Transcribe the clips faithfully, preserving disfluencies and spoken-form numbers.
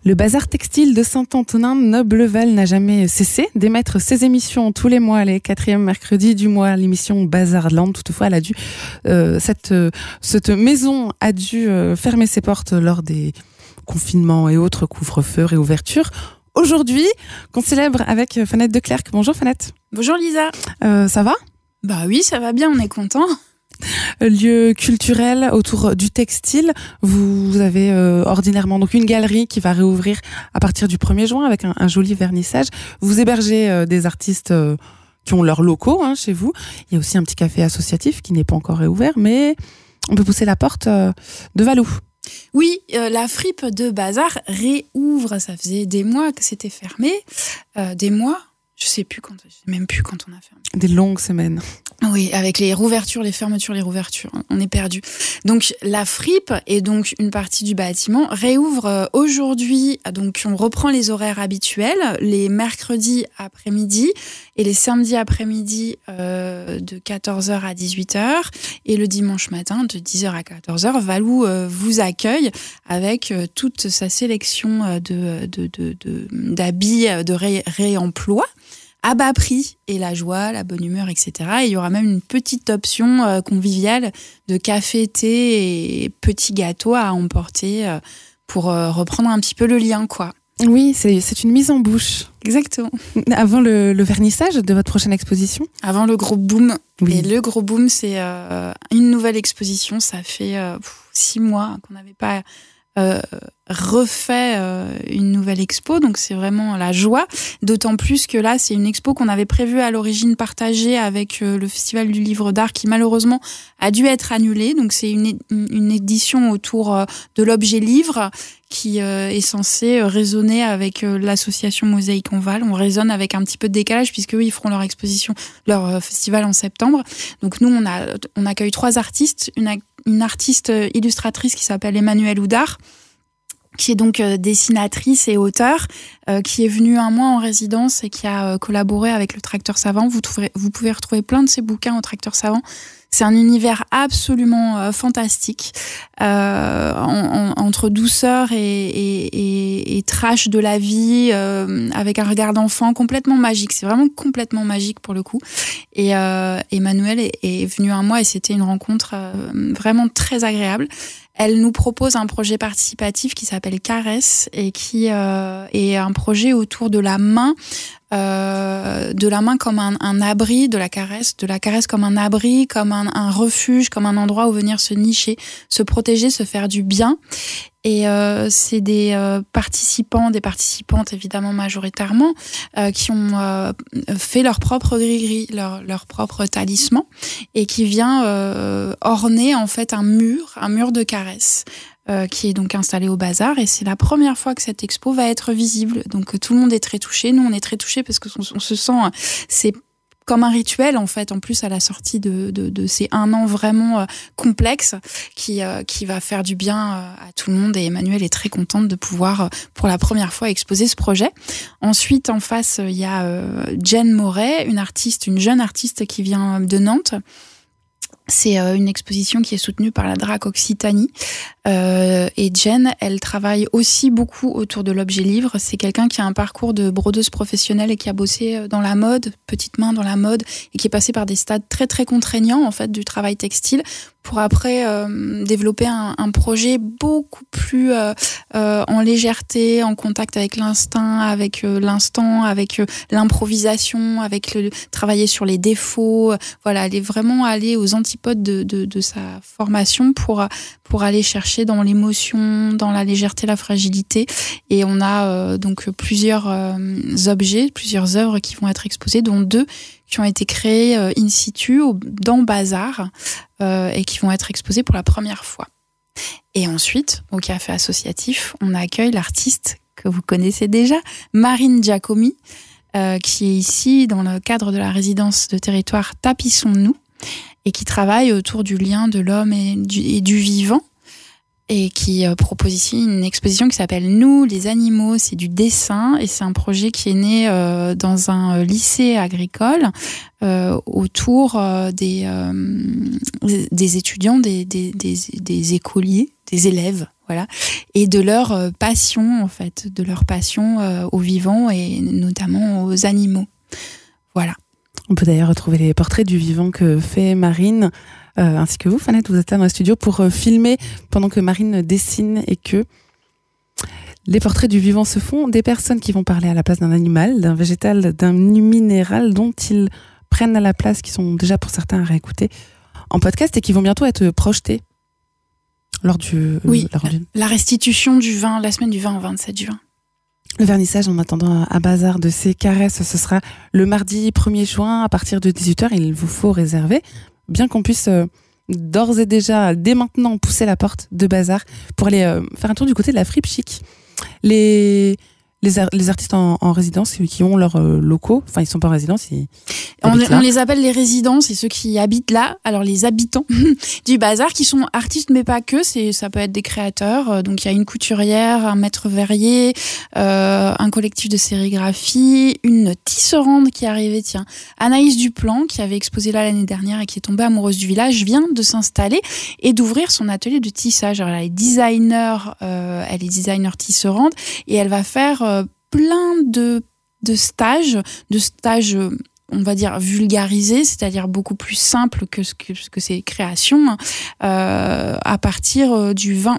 Le bazar textile de Saint-Antonin-Nobleval n'a jamais cessé d'émettre ses émissions tous les mois, les quatrièmes mercredis du mois, l'émission Bazarland. Toutefois, elle a dû, euh, cette, euh, cette maison a dû euh, fermer ses portes lors des confinements et autres couvre-feux, réouvertures. Aujourd'hui, qu'on célèbre avec Fanette de Clercq. Bonjour Fanette. Bonjour Lisa. Euh, ça va ? Bah oui, ça va bien, on est content. Lieu culturel autour du textile. Vous avez euh, ordinairement donc une galerie qui va réouvrir à partir du premier juin avec un, un joli vernissage. Vous hébergez euh, des artistes euh, qui ont leurs locaux hein, chez vous. Il y a aussi un petit café associatif qui n'est pas encore réouvert, mais on peut pousser la porte euh, de Valou. Oui, euh, la fripe de Bazar réouvre. Ça faisait des mois que c'était fermé. Euh, des mois Je sais plus quand, je sais même plus quand on a fermé. Des longues semaines. Oui, avec les rouvertures, les fermetures, les rouvertures, on est perdu. Donc la fripe et donc une partie du bâtiment réouvre aujourd'hui. Donc on reprend les horaires habituels, les mercredis après-midi et les samedis après-midi euh, de quatorze heures à dix-huit heures et le dimanche matin de dix heures à quatorze heures. Valou euh, vous accueille avec euh, toute sa sélection de, de, de, de, d'habits de ré- réemploi. À bas prix et la joie, la bonne humeur, et cetera. Et il y aura même une petite option euh, conviviale de café, thé et petits gâteaux à emporter euh, pour euh, reprendre un petit peu le lien, quoi. Oui, c'est, c'est une mise en bouche. Exactement. Avant le, le vernissage de votre prochaine exposition ? Avant le gros boom. Oui. Et le gros boom, c'est euh, une nouvelle exposition. Ça fait euh, pff, six mois qu'on n'avait pas... Euh, refait euh, une nouvelle expo, donc c'est vraiment la joie, d'autant plus que là c'est une expo qu'on avait prévue à l'origine partagée avec euh, le Festival du Livre d'Art qui malheureusement a dû être annulé, donc c'est une, é- une édition autour euh, de l'objet livre qui euh, est censé résonner avec euh, l'association Mosaïque Enval. On résonne avec un petit peu de décalage puisque eux ils feront leur exposition, leur euh, festival en septembre, donc nous on, a, on accueille trois artistes, une a- une artiste illustratrice qui s'appelle Emmanuelle Houdard, qui est donc euh, dessinatrice et auteure, euh, qui est venue un mois en résidence et qui a euh, collaboré avec le Tracteur Savant. Vous, trouverez, vous pouvez retrouver plein de ses bouquins au Tracteur Savant. C'est un univers absolument euh, fantastique, euh, en, en, entre douceur et, et, et, et trash de la vie, euh, avec un regard d'enfant complètement magique. C'est vraiment complètement magique pour le coup. Et euh, Emmanuelle est, est venue un mois et c'était une rencontre euh, vraiment très agréable. Elle nous propose un projet participatif qui s'appelle Caresse et qui euh, est un projet autour de la main, euh, de la main comme un, un abri, de la caresse, de la caresse comme un abri, comme un, un refuge, comme un endroit où venir se nicher, se protéger, se faire du bien. Et euh, c'est des euh, participants, des participantes évidemment majoritairement, euh, qui ont euh, fait leur propre gris-gris, leur, leur propre talisman, et qui vient euh, orner en fait un mur, un mur de caresse, euh, qui est donc installé au Bazar. Et c'est la première fois que cette expo va être visible. Donc tout le monde est très touché. Nous, on est très touchés parce que on, on se sent, c'est comme un rituel en fait, en plus à la sortie de, de, de ces un an vraiment euh, complexe qui, euh, qui va faire du bien euh, à tout le monde, et Emmanuelle est très contente de pouvoir euh, pour la première fois exposer ce projet. Ensuite en face il euh, y a euh, Jen Moret, une artiste, une jeune artiste qui vient de Nantes. C'est euh, une exposition qui est soutenue par la D R A C Occitanie. Euh, et Jen, elle travaille aussi beaucoup autour de l'objet livre. C'est quelqu'un qui a un parcours de brodeuse professionnelle et qui a bossé dans la mode, petite main dans la mode, et qui est passé par des stades très très contraignants en fait du travail textile pour après euh, développer un, un projet beaucoup plus euh, euh, en légèreté, en contact avec l'instinct, avec euh, l'instant, avec euh, l'improvisation, avec le travailler sur les défauts. Euh, voilà, aller vraiment aller aux antipodes de, de, de sa formation pour pour aller chercher dans l'émotion, dans la légèreté, la fragilité. Et on a euh, donc plusieurs euh, objets, plusieurs œuvres qui vont être exposées, dont deux qui ont été créées euh, in situ au, dans Bazar euh, et qui vont être exposées pour la première fois. Et ensuite, au café associatif, on accueille l'artiste que vous connaissez déjà, Marine Giacomi, euh, qui est ici dans le cadre de la résidence de territoire Tapissons-nous et qui travaille autour du lien de l'homme et du, et du vivant, et qui euh, propose ici une exposition qui s'appelle « Nous, les animaux ». C'est du dessin et c'est un projet qui est né euh, dans un lycée agricole euh, autour euh, des, euh, des étudiants, des, des, des, des écoliers, des élèves, voilà, et de leur euh, passion, en fait, de leur passion euh, aux vivants et notamment aux animaux. Voilà. On peut d'ailleurs retrouver les portraits du vivant que fait Marine, euh, ainsi que vous, Fanette, vous êtes là dans le studio pour euh, filmer pendant que Marine dessine et que les portraits du vivant se font, des personnes qui vont parler à la place d'un animal, d'un végétal, d'un minéral dont ils prennent à la place, qui sont déjà pour certains à réécouter en podcast et qui vont bientôt être projetés lors du... Oui, euh, la, la restitution du vingt, la semaine du vingt au vingt-sept juin. Le vernissage, en attendant à Bazar de ces caresses, ce sera le mardi premier juin à partir de dix-huit heures. Il vous faut réserver, bien qu'on puisse euh, d'ores et déjà, dès maintenant, pousser la porte de Bazar pour aller euh, faire un tour du côté de la fripe chic. Les, les, ar- les artistes en, en résidence qui ont leurs euh, locaux, enfin ils ne sont pas en résidence, ils, ils On, habitent là. on les appelle les résidents, c'est ceux qui habitent là. Alors les habitants du Bazar, qui sont artistes mais pas que, c'est, ça peut être des créateurs. Donc il y a une couturière, un maître verrier, euh, un collectif de sérigraphie, une tisserande qui est arrivée, tiens, Anaïs Duplan, qui avait exposé là l'année dernière et qui est tombée amoureuse du village, vient de s'installer et d'ouvrir son atelier de tissage. Alors elle est designer, euh, elle est designer tisserande et elle va faire euh, plein de, de stages, de stages... Euh, on va dire vulgarisé, c'est-à-dire beaucoup plus simple que ce que, que ces créations, euh, à partir du, vingt,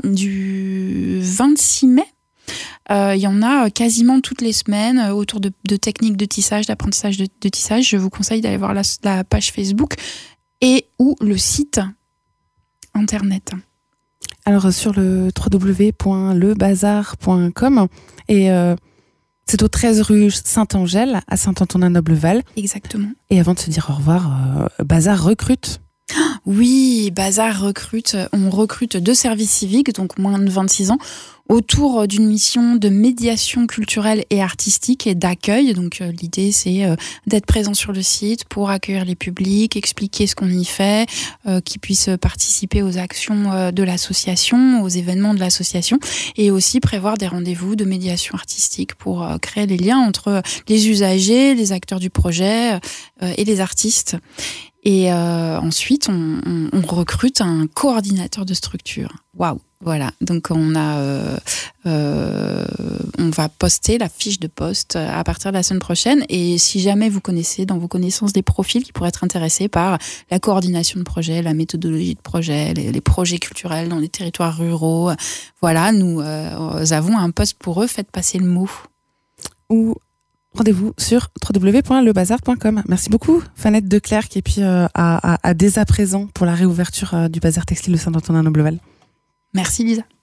du vingt-six mai. Euh, il y en a quasiment toutes les semaines autour de, de techniques de tissage, d'apprentissage de, de tissage. Je vous conseille d'aller voir la, la page Facebook et ou le site internet. Alors sur le w w w point le bazar point com et euh, c'est au treize rue Saint-Angèle, à Saint-Antonin-Noble-Val. Exactement. Et avant de se dire au revoir, euh, Bazar recrute. Oui, Bazar recrute. On recrute deux services civiques, donc moins de vingt-six ans, autour d'une mission de médiation culturelle et artistique et d'accueil. Donc euh, l'idée, c'est euh, d'être présent sur le site pour accueillir les publics, expliquer ce qu'on y fait, euh, qu'ils puissent participer aux actions euh, de l'association, aux événements de l'association, et aussi prévoir des rendez-vous de médiation artistique pour euh, créer les liens entre les usagers, les acteurs du projet euh, et les artistes. Et euh, ensuite, on, on, on recrute un coordinateur de structure. Waouh! Voilà, donc on a, euh, euh, on va poster la fiche de poste à partir de la semaine prochaine. Et si jamais vous connaissez dans vos connaissances des profils qui pourraient être intéressés par la coordination de projet, la méthodologie de projet, les, les projets culturels dans les territoires ruraux, voilà, nous, euh, nous avons un poste pour eux. Faites passer le mot. Ou rendez-vous sur w w w point le bazar point com. Merci beaucoup, Fanette Declercq, et puis euh, à, à, à dès à présent pour la réouverture euh, du Bazar Textile de Saint-Antonin-Noble-Val. Merci Lisa.